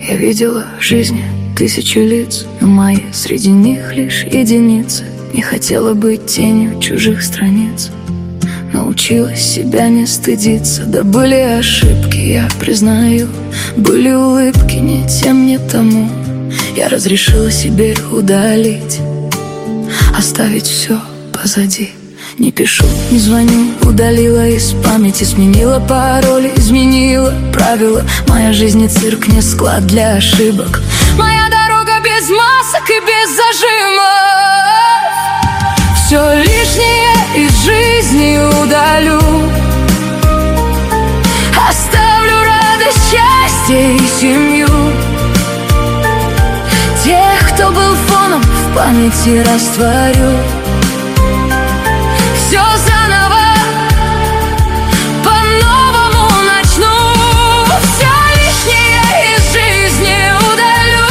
Я видела в жизни тысячу лиц, но мои среди них лишь единицы. Не хотела быть тенью чужих страниц, научилась себя не стыдиться. Да были ошибки, я признаю, были улыбки не тем, не тому. Я разрешила себе их удалить, оставить все позади. Не пишу, не звоню, удалила из памяти, сменила пароль, изменила правила. Моя жизнь не цирк, не склад для ошибок. Моя дорога без масок и без зажимов. Все лишнее из жизни удалю, оставлю радость, счастье и семью. Тех, кто был фоном, в памяти растворю. Все заново, по-новому начну. Все лишнее из жизни удалю,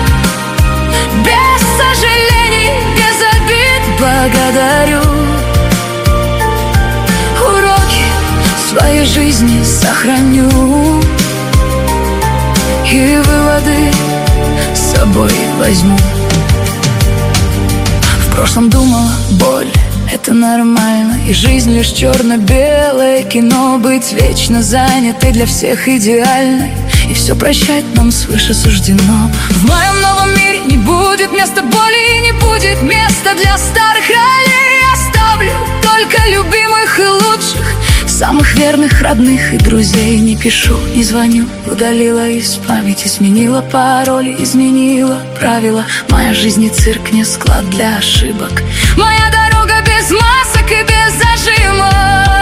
без сожалений, без обид благодарю. Уроки своей жизни сохраню и выводы с собой возьму. В прошлом думала, боль — это нормально, и жизнь лишь черно-белое кино. Быть вечно занятой для всех идеальной, и все прощать нам свыше суждено. В моем новом мире не будет места боли, и не будет места для старых ролей. Оставлю только любимых и лучших, самых верных, родных и друзей. Не пишу, не звоню, удалила из памяти, сменила пароль, изменила правила. Моя жизнь не цирк, не склад для ошибок. Моя дорога без масок и без зажимов.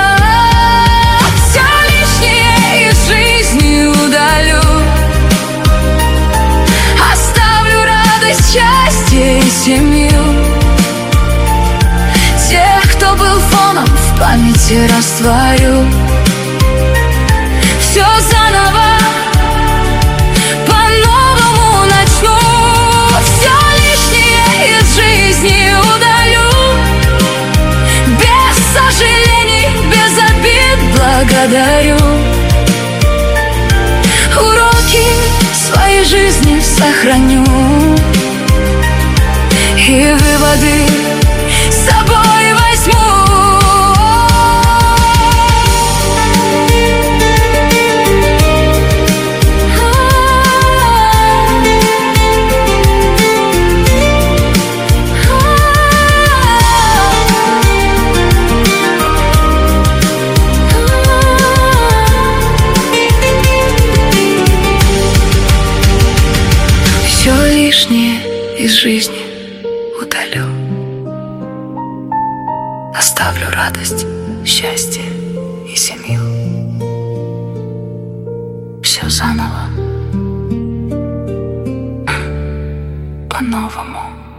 Все лишнее из жизни удалю, оставлю радость, счастье и семью. Тех, кто был фоном, в памяти растворю. Все заново, по-новому начну. Все лишнее из жизни удалю, без сожалений, без обид благодарю. Уроки своей жизни сохраню и выводы с собой возьму. Все лишнее из жизни удалю, оставлю радость, счастье и семью. Все заново, по-новому.